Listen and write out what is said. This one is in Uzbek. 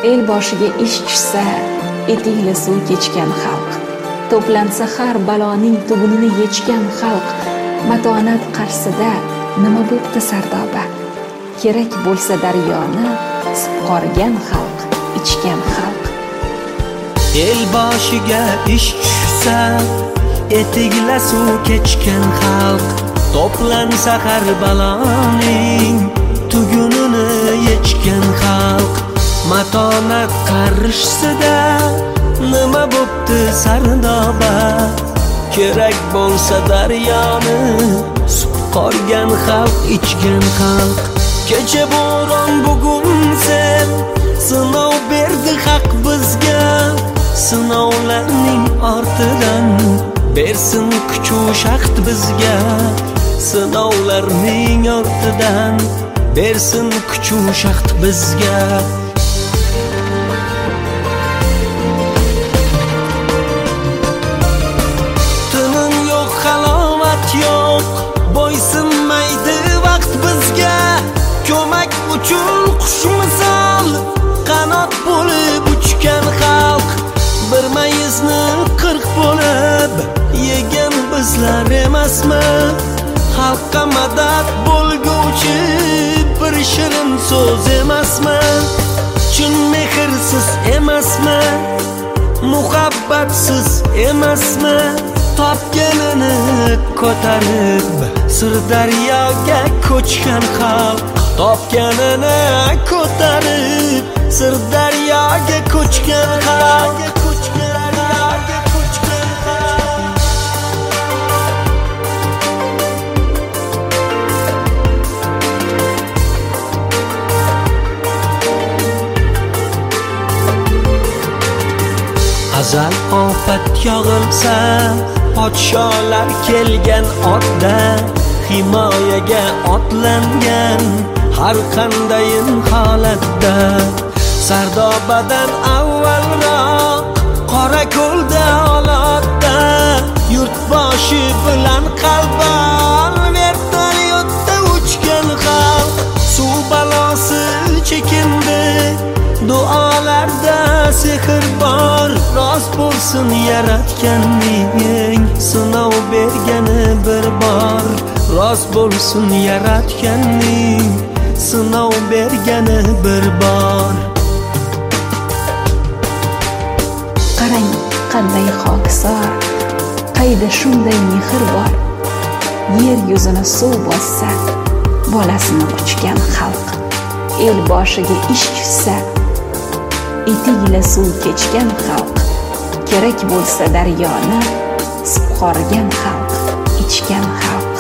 El boshiga ish tushsa, etikli suv kechgan xalq. To'plansa har baloning tugunini yechgan xalq. Matonat qarshisida nima bo'pti sardoba? Kerak bo'lsa daryoni sipqorgan xalq, ichgan xalq. El boshiga ish tushsa, etikli suv kechgan xalq. To'plansa har baloning tugunini yechgan xalq. Matonat qarshisida nima bo'pti sardoba? Kerak bo'lsa daryoni sipqorgan xalq, ichgan xalq. Kecha bo'ron bugun sel, sinov berdi haq bizga. Sinovlarning ortidan bersin kuch u shaxt bizga. Sinovlarning ortidan bersin kuch u shaxt bizga. Tinim yo'q, halovat yo'q, bo'ysunmaydi vaqt bizga. Ko'mak uchun qush misol qanot bo'lib uchgan xalq. Bir mayizni 40 bo'lib yegan bizlar emasmi? Xalqqa madad bo'lguvchi bir shirin so'z emasmi? Chin mehrsiz emasmi? Muhabbatsiz emasmi? Topganini ko'tarib Sirdaryoga ko'chgan xalq. Topganini ko'tarib Sirdaryoga ko'chgan xalq. Azal ofat yog'ilsa, podsholar kelgan otda, himoyaga otlangan har qandayin holatda. Sardobadan avvalroq Qorako'lda olotda, yurtboshi bilan qalban vertolyotda uchgan xalq. Suv balosi chekindi, duolarda sehr bor. Rost bo'lsin yaratganning, sinov bergani bir bor. Rost bo'lsin yaratganning, sinov bergani bir bor. Qarang qanday xokisor, qayda shunday mehr bor. Yer yuzini suv bossa, bolasini quchgan xalq. El boshiga ish tushsa, etikli suv kechgan xalq. Kerak bo'lsa daryoni sipqorgan xalq, ichgan xalq.